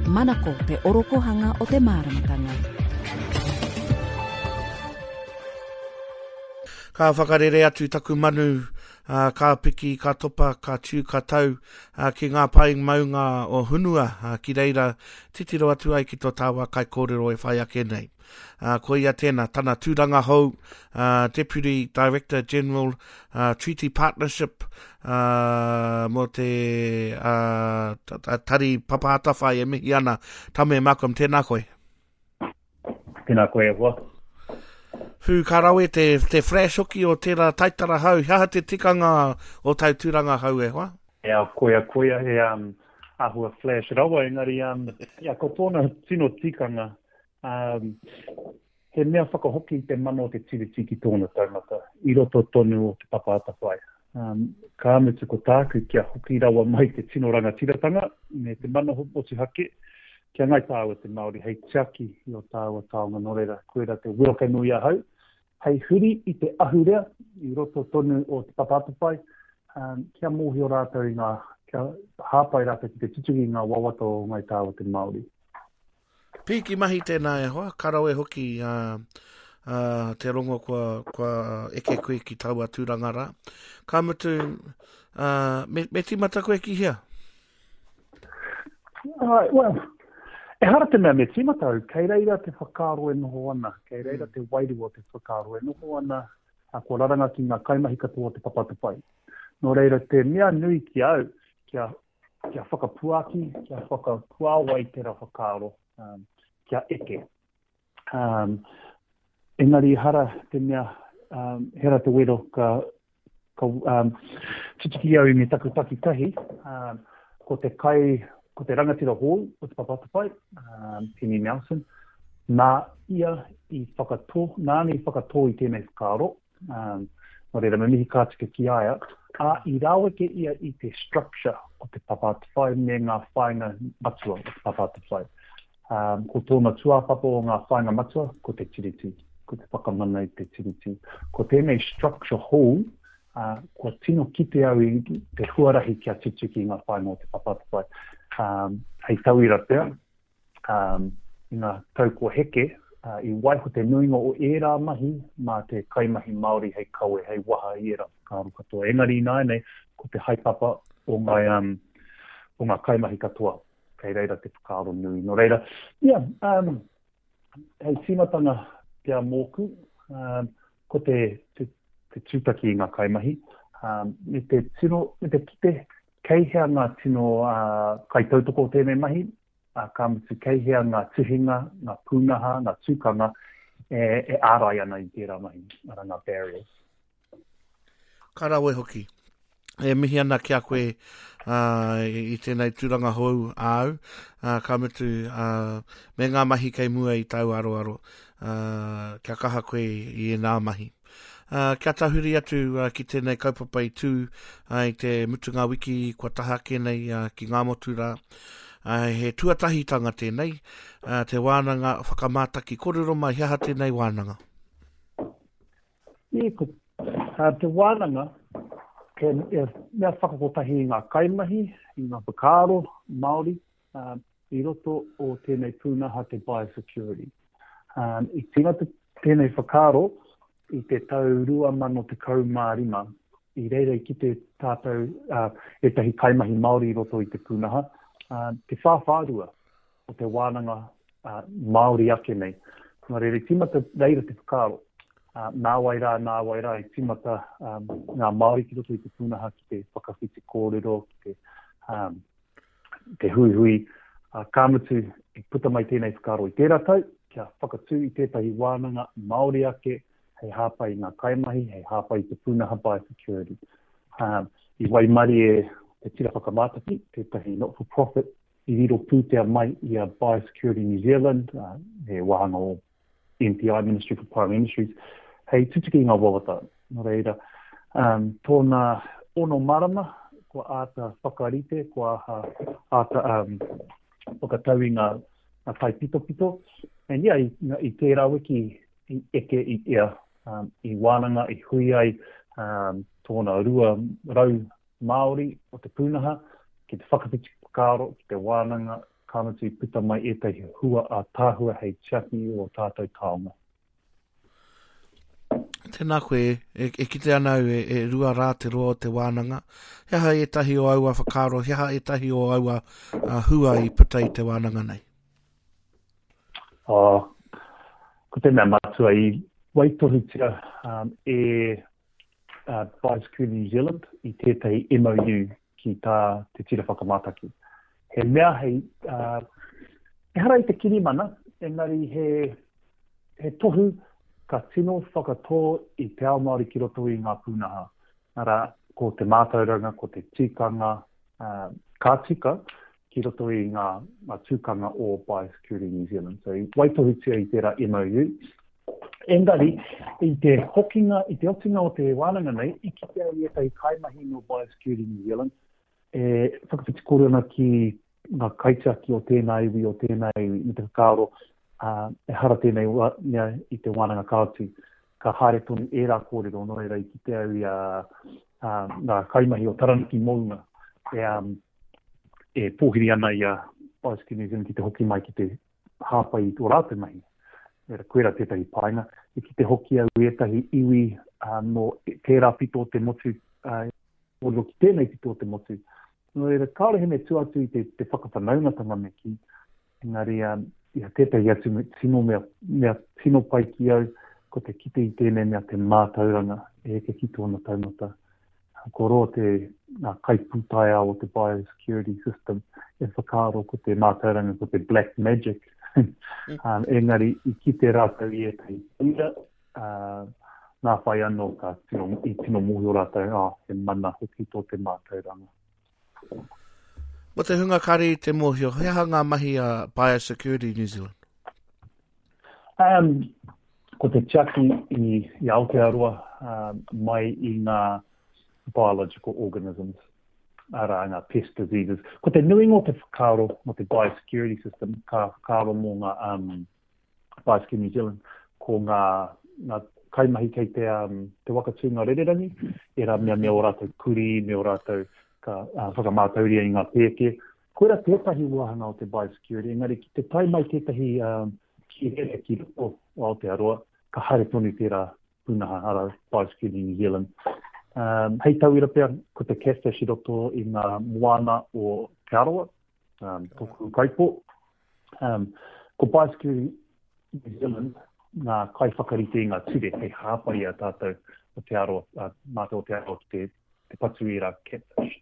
Manako pe orokohanga o te māramatanga. Ka whakarere atu taku manu, ka piki, ka topa, ka tū, ka tau, ki ngā pai maunga o hunua, ki reira titiro atu ai ki tō tāua kai kōrero e whai ake nei. Ko ia tēnā, tana tūranga hou, Deputy Director General, Treaty Partnership, mo te tari papaatawhai e mihi ana, Tame Malcolm, tēnā koe. Tēnā koe e hoa. Hu karawe te fresh hoki o tērā taitara hau, haha te tikanga o tau tūranga hau e hoa? Koia, ahua flash rawa, engari, ko tōna tino tikanga, he mea whakahoki te mano te tiriti ki tōna taumata, i roto tonu o te papaatawhai. Ka amutu ko tāku kia hoki rawa mai te tino rangatiratanga, me te mana hopotu hake, kia ngai tāua te Māori, hei tiaki i o tāua taonga norera, koera te wiroke nui a hau, hei huri i te ahurea, i roto tonu o te papaatawhai, kia mōhi o rātou i ngā, kia hāpai rātou ki te tutuki ngā wawato o ngai tāua te Māori. Piki mahi tēnā e hoa, karawe hoki te rongo kua eke koe ki taua tūranga rā. Ka mutu, me timata koe ki hea? Well, e hara te mea me timata au, kei reira te whakaaro e noho ana, kei reira te wairua te whakaaro e noho ana, kua raranga ki ngā kaimahi katoa te papatawhai. No reira te mea nui ki au, kia whakapuaki, kia whakapuawa i tērā whakaaro, kia eke. Engari hara te mea, hera te wero ka titiki au i me takutaki tahi, ko te rangatira hou o te papatawhai, Penny Nelson, nā i whakatō i tēnei whakaaro, no reira me mihi kātika ki aia, i raweke ia i te structure o te papatawhai me ngā whainga matua o te papatawhai. Ko tōna tuapapo o ngā whainga matua, ko te tiriti, ko te whakamana i te tiriti. Ko tēnei structure hou, ko tino kite au i te huarahi kia tituki ngā whainga o te papatawhai. Hei tauira pēr, i ngā tau kua heke, i waiho te nuinga o ērā mahi, mā te kaimahi Māori hei kaue, hei waha i ērā kāru katoa. Engari nāi nei, ko te haipapa o ngā kaimahi katoa. Kei reira te whakaaro nui. No reira, hei timatanga pia mōku, ko te tūtaki i ngā kaimahi, me te kite, keihea ngā tino kaitautoko o tēnei mahi, ka mutu keihea ngā tuhinga, ngā pūnaha, ngā tūkanga, e ārai ana i tērā mahi, ara ngā barriers. Karawe hoki. E mihi ana kia koe i tēnei tūranga hou au, ka mutu me ngā mahi kei mua i tau aroaro, kia kaha koe i nā mahi. Kia tahuri atu ki tēnei kaupapa i tū i te mutunga wiki kua taha kenei ki ngā motu rā. He tuatahitanga tēnei, te wānanga whakamātaki kōrero mai hiaha tēnei wānanga. Te wānanga, mea whakakotahi i ngā kaimahi, i ngā whakaaro, Māori, i roto o tēnei pūnaha te biosecurity. I tingata tēnei whakaaro, i te tau 2015, i reira i ki te tātou e tahi kaimahi Māori i roto i te pūnaha, te whāwhārua o te wānanga Māori ake nei. Nā reira, i tingata reira te whakaaro, nā waira, i timata ngā Māori ki roto i te pūnaha ki te whakawhiti kōrero, ki te hui, ka mutu i puta mai tēnei whakaaro i tērā tau, kia whakatū i tētahi wānanga Māori ake, hei hāpai ngā kaimahi, hei hāpai te pūnaha biosecurity. I waimari e te tira whakamātaki, tētahi not-for-profit, i riro pūtea mai i a Biosecurity New Zealand, he wahanga o MPI, Ministry for Primary Industries, hei tutuki ngā wawata. No reira, tōna ono marama, kua āta whakarite, kua āta whakatau i ngā tai pito. And i tērā wiki i eke i ea, i wānanga, i hui ai, tōna rua rau Māori o te pūnaha, ki te whakapiti kāro, ki te wānanga, Tāmatu puta mai ētahi hua a tāhua hei tiaki o tātou taonga. Tēnā koe, e kite anau e rua rā te roa o te wānanga. Heha ētahi o aua whakaro, heha ētahi o aua hua I puta I te wānanga nei. Ko te mea matua I waitohitia Biosecurity New Zealand I tētahi MOU ki te tira whakamataki. He mea hei, e hara I te kiri mana, engari he tohu ka tino whakatō I te ao Māori ki roto I ngā pūnaha. Nara, ko te mātauranga, ko te tikanga, ka tika ki roto I ngā tūkanga o Biosecurity New Zealand. So, waitohitia I tērā MOU. Engari, I te hokinga, I te otinga o te wānanga nei, I ki te au I tai kaimahi no Biosecurity New Zealand, whakawhiti korona ki ngā kaitiaki o tēnā iwi, o tēnā iwi, I te whakaaro, e hara tēnei I te wānanga kātu, ka haere tonu e rā kōrero no reira I ki te au ngā kaimahi o Taranaki Mounga, e pōhiri ana I Biosecurity New Zealand ki te hoki mai ki te hāpai I tō rātou mahi. Era koera tētahi painga, I ki te hoki au ētahi iwi no tērā pito o te motu, o ki tēnei pito o te motu. No era kāre hene tuatu I te whakawhanaungatanga me ki, engari ia tētahi atu tino mea tino pai ki au, ko te kite I tēnei mea te mātauranga, e ke ki tōna taumata. Ko roa te kaipūtaia o te biosecurity system, e whakaaro ko te mātauranga, ko te black magic, engari I ki te rātau I etahi ira, nā whai anō ka I tino mohi o rātau, he mana hoki tō te mātauranga. Mo te hunga kari I te mohio, heha ngā mahi a Biosecurity New Zealand? Ko te tiaki I Aotearoa mai I ngā biological organisms, ara ngā pest diseases. Ko te nuinga o te whakaaro mo te biosecurity system, ka whakaaro mō ngā Biosecurity New Zealand, ko ngā kaimahi kei te wakatunga rererangi, e rā mea o rātou kuri, mea o rātou ka whakamātauria I ngā pēke. Koera tētahi wahanga o te biosecurity, engari ki te tai mai tētahi ki here ki roto o Aotearoa, ka haere tonu tērā pūnaha ara Biosecurity New Zealand. Hei tauira pia, ko te catfish I roto I ngā moana o Te Arawa, toku kaipo. Ko Biosecurity New Zealand, ngā kai whakarite I ngā ture, hei hāpai a tātou o Te Arawa, mātou o Te Arawa ki te patuira catfish.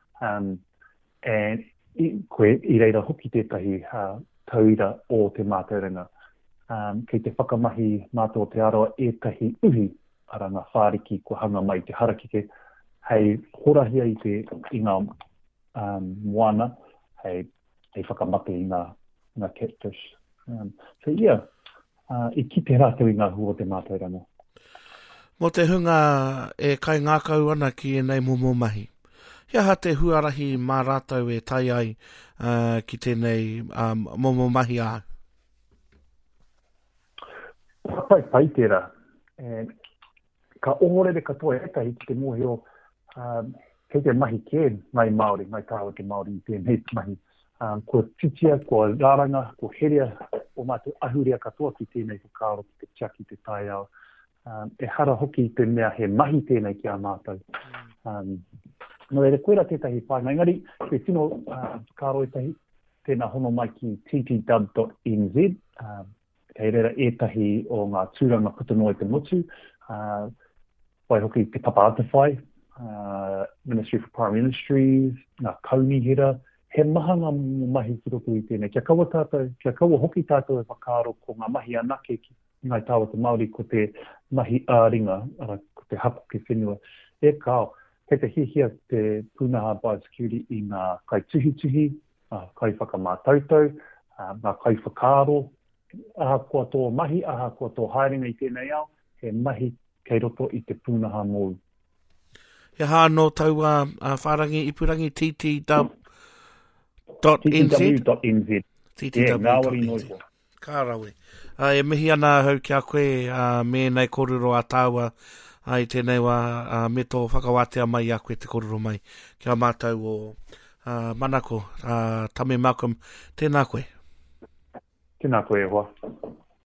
Koe I reira hoki tētahi tauira o te mātauranga. Kei te whakamahi mātou o Te Arawa ētahi uhi, ara ngā whāriki ko hanga mai te harakike, hei horahia I ngā moana, hei whakamate I ngā catfish. So yeah, I ki te rātou I ngā hua o te mātauranga. Mo te hunga e kai ngākau ana ki e nei momo mahi. Heha te huarahi mā rātou e tai ai ki tēnei momo mahi ā? Pai tērā. Ka ohorere katoa etahi ki te mohi o kei te mahi kē ngai Māori, ngai tāua ke Māori I tēnei mahi. Ko titia, ko rāranga, ko herea o mātou ahurea katoa ki tēnei whakaaro ki te tiaki te tai ao. E hara hoki te mea he mahi tēnei ki a mātou. No e koera tētahi whāinga. Engari, te tino whakaaro etahi, tēnā hono mai ki ttw.nz, kei reira etahi o ngā tūranga putono I te motu, wai hoki te Papa Atawhai, Ministry for Prime Ministries, ngā kauni hera, he maha ngā mahi ki roto I tēnei. Kia kaua hoki tātou e whakaaro ko ngā mahi anake ki ngai tāua te Māori ko te mahi āringa, ko te hako ki whenua. E kao, kei te hihia te pūnaha biosecurity I ngā kai tuhi, kai whakamātautau, ngā kai whakaaro, aha kua tō mahi, aha kua tō haerenga I tēnei ao, he mahi kei roto I te pūnaha mōu. He hāno taua whārangi ipurangi ttw.nz. ttw.nz. Ka rawe. E mihi ana hau ki a koe mēnei koruro a tāua I tēnei wā me tō whakawātea mai a koe te koruro mai. Kia mātou o manako, Tame Malcolm, tēnā koe. Tēnā koe hoa.